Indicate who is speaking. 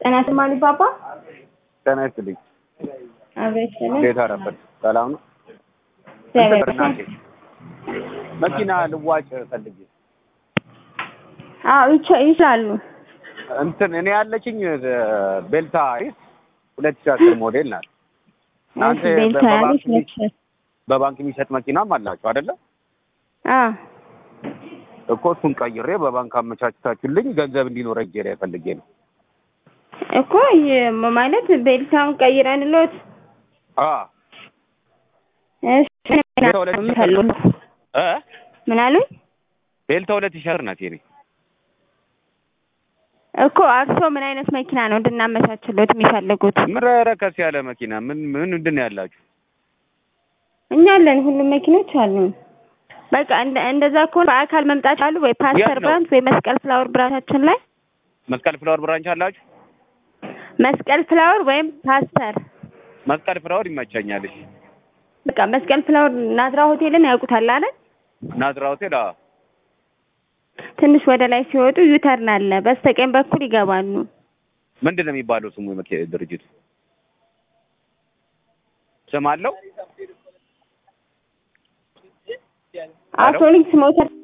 Speaker 1: እናት ማሊ ፓፓ
Speaker 2: ተነስተልኝ
Speaker 1: አቤት
Speaker 2: እንዴት አረፈድ ሰላም ነው መኪና ልዋጭ ፈልጌ
Speaker 1: ይችላሉ
Speaker 2: እንትን እኔ ያለችኝ ቤልታ አይስ 2010 ሞዴል ናት እናንተ በባንክ የሚሰጥ መኪናም አላችሁ አይደለ እኮ እሱን ቀይሬ በባንክ አመቻችታችሁልኝ ገንዘብ እንዲኖረኝ ፈልጌ ነው
Speaker 1: እኮ ማለት ቤልታውን ቀይረንልዎት ምን አሉኝ
Speaker 2: ቤልታ 2010 ናት የኔ
Speaker 1: እኮ አርሶ ምን አይነት መኪና ነው እንድናመቻችልዎት የሚፈልጉት
Speaker 2: ረከስ ያለ መኪና ምን ምንድን ያላችሁ
Speaker 1: እኛ አለን ሁሉም መኪኖች አሉን በቃ እንደዛ ከሆነ በአካል መምጣት አሉ ወይ ፓስተር ብራንች ወይ መስቀል ፍላወር ብራንቻችን ላይ
Speaker 2: መስቀል ፍላወር ብራንች አላችሁ
Speaker 1: መስቀል ፍላወር ወይም ፓስተር
Speaker 2: መስቀል ፍላወር ይመቸኛል እሺ
Speaker 1: በቃ መስቀል ፍላወር ናዝራ ሆቴልን ያውቁታል አይደል
Speaker 2: ናዝራ ሆቴል
Speaker 1: ትንሽ ወደ ላይ ሲወጡ ዩተርን አለ በስተቀኝ በኩል ይገባሉ
Speaker 2: ምንድነው የሚባለው ስሙ ድርጅቱ ስም አለው
Speaker 1: አውቶሊንክስ ሞተር